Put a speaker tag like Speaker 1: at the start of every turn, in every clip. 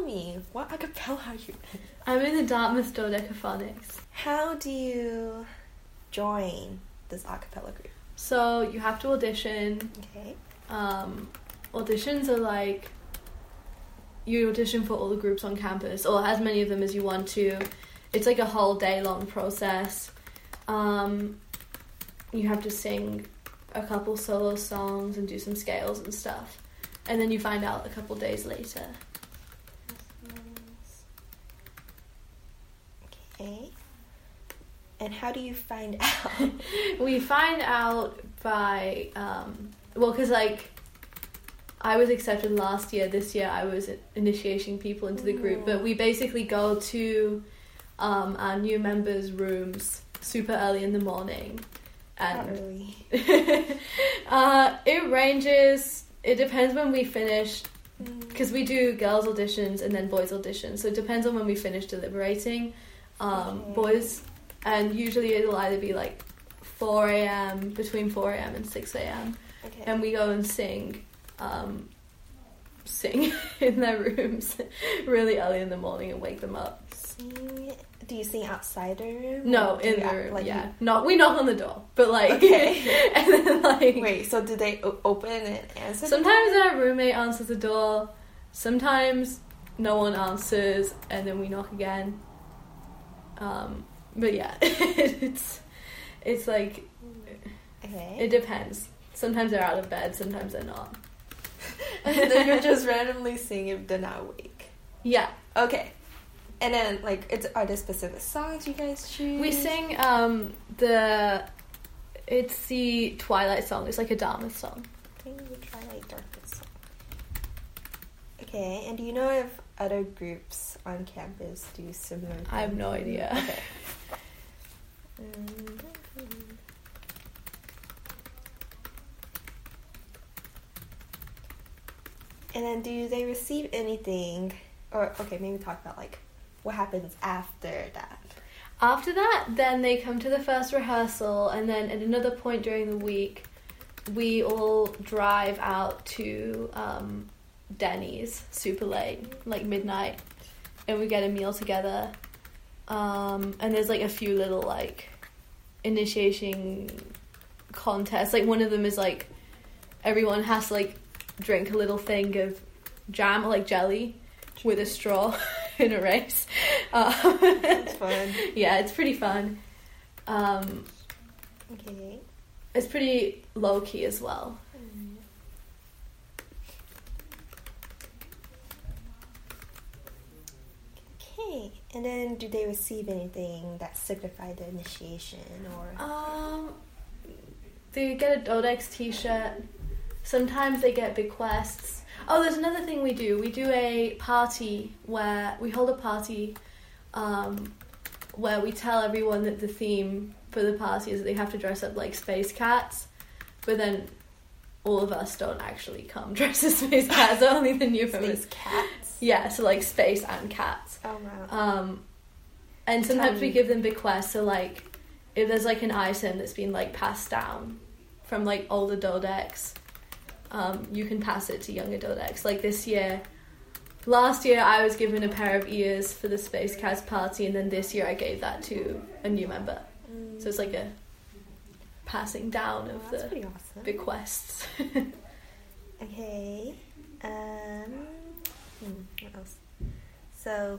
Speaker 1: me, what acapella are you in?
Speaker 2: I'm in the Dartmouth Dodecaphonics.
Speaker 1: How do you join this acapella group?
Speaker 2: So you have to audition.
Speaker 1: Okay.
Speaker 2: Auditions are like, you audition for all the groups on campus, or as many of them as you want to. It's like a whole day long process. You have to sing a couple solo songs and do some scales and stuff. And then you find out a couple days later.
Speaker 1: Okay. And how do you find out?
Speaker 2: We find out by, because like, I was accepted last year. This year I was initiating people into the group. But we basically go to our new members' rooms super early in the morning. And
Speaker 1: Not early.
Speaker 2: It ranges. It depends when we finish, because we do girls auditions and then boys auditions. So it depends on when we finish deliberating. Boys, and usually it'll either be like 4 a.m. between 4 a.m. and 6 a.m.
Speaker 1: Okay.
Speaker 2: And we go and sing in their rooms really early in the morning and wake them up.
Speaker 1: Do you sing outside the room?
Speaker 2: No, in the room. Like, yeah. We knock on the door, but like,
Speaker 1: okay.
Speaker 2: And then like,
Speaker 1: wait. So do they open and answer?
Speaker 2: Sometimes our roommate answers the door. Sometimes no one answers, and then we knock again. But yeah, it's like,
Speaker 1: okay.
Speaker 2: It depends. Sometimes they're out of bed. Sometimes they're not.
Speaker 1: And then you're just randomly singing if they're not awake.
Speaker 2: Yeah.
Speaker 1: Okay. And then, like, are there specific songs you guys choose?
Speaker 2: We sing it's the Twilight song. It's like a Dartmouth song.
Speaker 1: I think the Twilight Darkness song. Okay, and do you know if other groups on campus do similar things?
Speaker 2: I have no idea.
Speaker 1: Okay. And then do they receive anything, or, okay, maybe talk about, like, what happens after that?
Speaker 2: After that, then they come to the first rehearsal, and then at another point during the week, we all drive out to Denny's super late, like midnight, and we get a meal together. And there's like a few little like initiation contests. Like one of them is like everyone has to like drink a little thing of jam or like jelly with a straw in a race.
Speaker 1: That's fun.
Speaker 2: Yeah, it's pretty fun.
Speaker 1: Okay.
Speaker 2: It's pretty low key as well.
Speaker 1: Okay, and then do they receive anything that signified the initiation or?
Speaker 2: They get a Dodex t-shirt. Sometimes they get bequests. Oh, there's another thing we do. We do a party where we hold a party where we tell everyone that the theme for the party is that they have to dress up like space cats, but then all of us don't actually come dressed as space cats, only the new members.
Speaker 1: Space cats?
Speaker 2: Yeah, so like space and cats.
Speaker 1: Oh, wow.
Speaker 2: And sometimes we give them bequests, so like if there's like an item that's been like passed down from like older Dodecs, you can pass it to younger Dodecs. Like last year I was given a pair of ears for the Space Cats party, and then this year I gave that to a new member. So it's like a passing down of
Speaker 1: that's
Speaker 2: the
Speaker 1: pretty awesome.
Speaker 2: bequests.
Speaker 1: Okay. What else? So,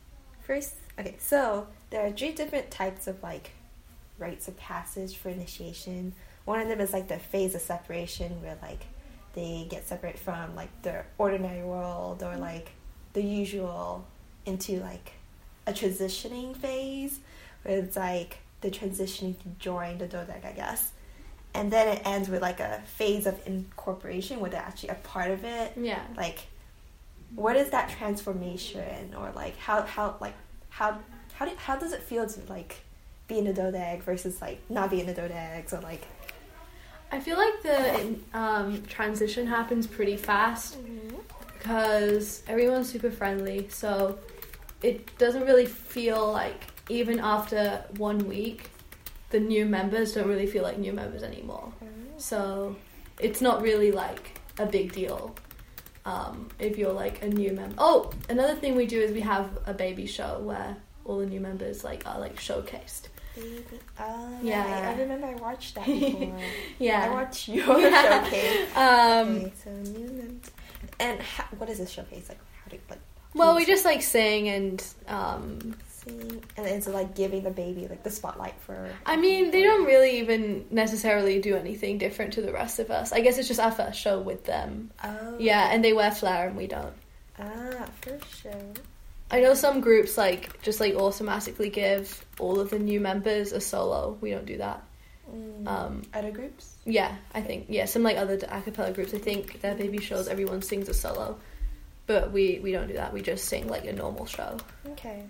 Speaker 1: so there are 3 different types of like rites of passage for initiation. One of them is like the phase of separation, where like they get separated from like the ordinary world or like the usual into like a transitioning phase, where it's like the transitioning to join the Dodec, I guess. And then it ends with like a phase of incorporation where they're actually a part of it.
Speaker 2: Yeah.
Speaker 1: Like, what is that transformation, or like how does it feel to like be in a Dodec versus like not be in a Dodec? So like,
Speaker 2: I feel like the transition happens pretty fast because everyone's super friendly, so it doesn't really feel like, even after 1 week, the new members don't really feel like new members anymore. So it's not really like a big deal. if you're like a new member. Oh, another thing we do is we have a baby show where all the new members like are like showcased.
Speaker 1: Yeah, I remember I watched that before.
Speaker 2: Yeah,
Speaker 1: I watched your showcase. Okay, so new members. And what is this showcase like? How do you, like?
Speaker 2: Well, we just like sing and
Speaker 1: sing, and it's like giving the baby like the spotlight for.
Speaker 2: I mean, they don't really even necessarily do anything different to the rest of us. I guess it's just our first show with them.
Speaker 1: Oh.
Speaker 2: Yeah, and they wear flair and we don't.
Speaker 1: First show.
Speaker 2: I know some groups like just like automatically give all of the new members a solo. We don't do that.
Speaker 1: Other groups?
Speaker 2: Yeah, I think some like other a cappella groups. I think their baby shows everyone sings a solo, but we don't do that. We just sing like a normal show.
Speaker 1: Okay.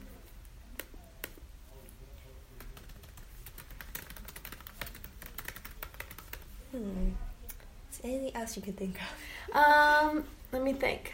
Speaker 1: Is there anything else you could think of?
Speaker 2: Let me think.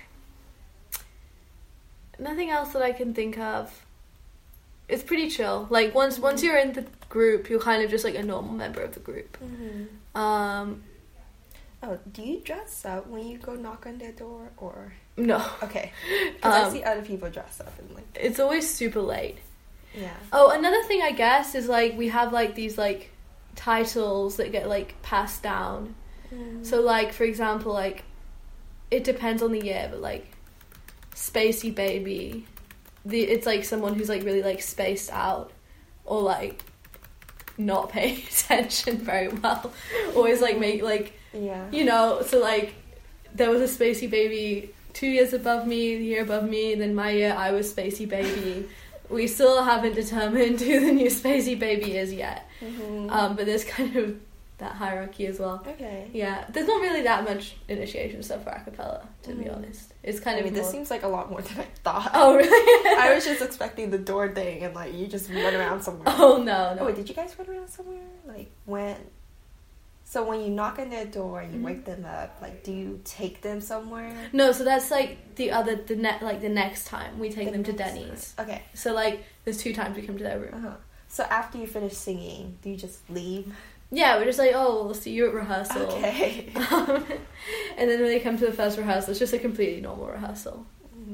Speaker 2: Nothing else that I can think of. It's pretty chill. Like once you're in the group, you're kind of just like a normal member of the group.
Speaker 1: Oh, do you dress up when you go knock on their door, or
Speaker 2: no?
Speaker 1: Okay, because I see other people dress up and like
Speaker 2: it's always super late.
Speaker 1: Yeah.
Speaker 2: Oh, another thing I guess is like we have like these like titles that get like passed down. So like for example, like it depends on the year, but like Spacey Baby, it's like someone who's like really like spaced out or like not paying attention very well, always like make like you know, so like there was a Spacey Baby 2 years above me, the year above me, and then my year I was Spacey Baby. We still haven't determined who the new Spacey Baby is yet, but there's kind of that hierarchy as well.
Speaker 1: Okay.
Speaker 2: Yeah, there's not really that much initiation stuff for a cappella, to be honest. It's kind of
Speaker 1: this seems like a lot more than I thought.
Speaker 2: Oh, really?
Speaker 1: I was just expecting the door thing and like you just run around somewhere.
Speaker 2: Oh, no.
Speaker 1: Oh, wait, did you guys run around somewhere? Like when when you knock on their door and you wake them up, like do you take them somewhere?
Speaker 2: No, so that's like the next time we take them to Denny's.
Speaker 1: Okay.
Speaker 2: So like there's 2 times we come to their room.
Speaker 1: So after you finish singing, do you just leave?
Speaker 2: Yeah, we're just like, oh, we'll see you at rehearsal.
Speaker 1: Okay.
Speaker 2: And then when they come to the first rehearsal, it's just a completely normal rehearsal.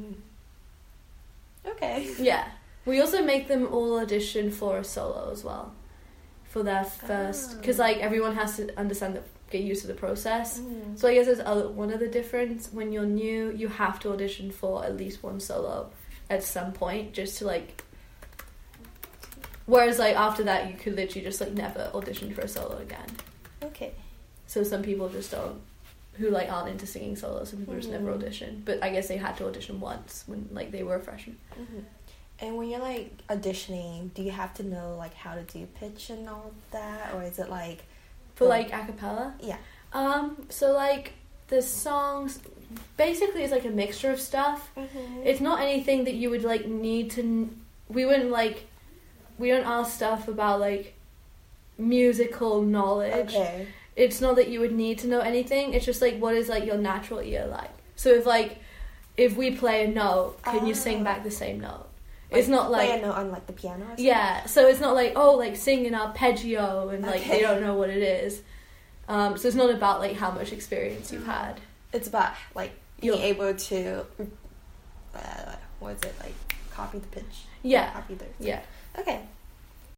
Speaker 1: Okay.
Speaker 2: Yeah. We also make them all audition for a solo as well. For their first... Because, like, everyone has to get used to the process. So I guess there's one other difference. When you're new, you have to audition for at least one solo at some point, just to, like... Whereas, like, after that, you could literally just, like, never audition for a solo again.
Speaker 1: Okay.
Speaker 2: So some people just don't... Who, like, aren't into singing solos. Some people just never audition. But I guess they had to audition once when, like, they were a freshman.
Speaker 1: And when you're, like, auditioning, do you have to know, like, how to do pitch and all that? Or is it, like...
Speaker 2: For, like, a cappella?
Speaker 1: Yeah.
Speaker 2: So, like, the songs... Basically, it's, like, a mixture of stuff. It's not anything that you would, like, need to... We wouldn't, like... We don't ask stuff about, like, musical knowledge.
Speaker 1: Okay.
Speaker 2: It's not that you would need to know anything. It's just, like, what is, like, your natural ear like? So if we play a note, can you sing back the same note? It's not like...
Speaker 1: Play a note on, like, the piano or something?
Speaker 2: Yeah, so it's not like, oh, like, sing an arpeggio and, like, they don't know what it is. So it's not about, like, how much experience you've had.
Speaker 1: It's about, like, being able to... what is it, like, copy the pitch?
Speaker 2: Yeah.
Speaker 1: Copy the...
Speaker 2: Yeah.
Speaker 1: Okay.